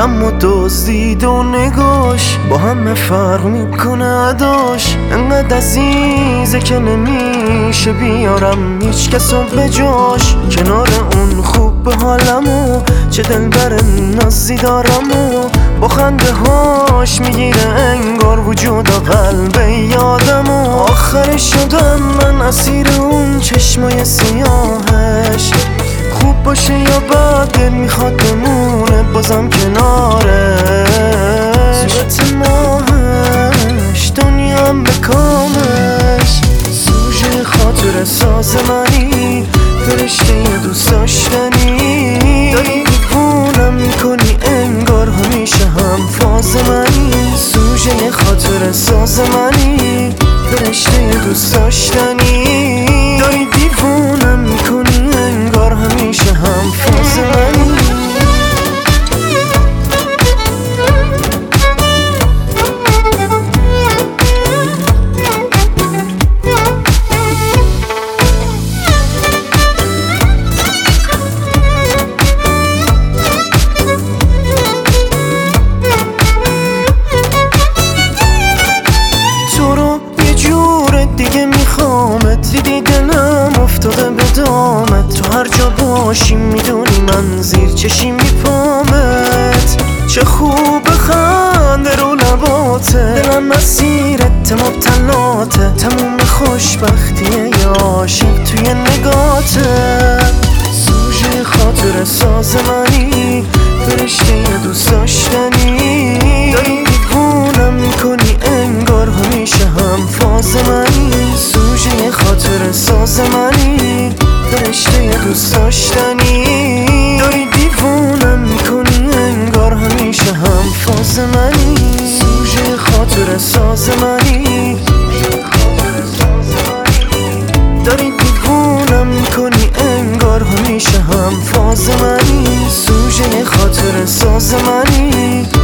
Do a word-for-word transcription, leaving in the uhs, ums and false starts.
اما دزدید و نگاش با همه فرق میکنه اداش. انقدر عزیزه که نمیشه بیارم هیچ کسو به جاش. کنار اون خوب به حالمو چه دلبر نازی دارمو با خنده هاش میگیره انگار وجود و قلب یادمو. آخرش شدم من اسیر اون چشمای سیاهش. خوب باشه یا بد دل میخواد بمونه بازم کنارش. صورت ماهش دنیام به کامش. سوژه خاطر ساز منی فرشته دوست داشتنی. داری دیوونم میکنی انگار همیشه هم فاز منی. سوژه خاطر ساز منی فرشته دوست داشتنی. داری دیوونم میکنی انگار همیشه هم فاز منی. دیگه میخوامت دیدی دلم افتاده به دامت. تو هر جا باشی میدونی من زیر چشی میپامت. چه خوب خنده رو لباته دلم مسیرت مبتلاته. تموم خوشبختیه یا عاشق توی نگاته. سوژه خاطر ساز منی فرشته دوست داشتنی. داری دیوونم میکنی انگار همیشه هم فاز منی. سوژه خاطر ساز منی فرشته دوست داشتنی. داری دیوونم میکنی انگار همیشه هم فاز منی. سوژه خاطر ساز منی داری دیوونم میکنی انگار همیشه هم فاز منی. سوژه خاطر ساز منی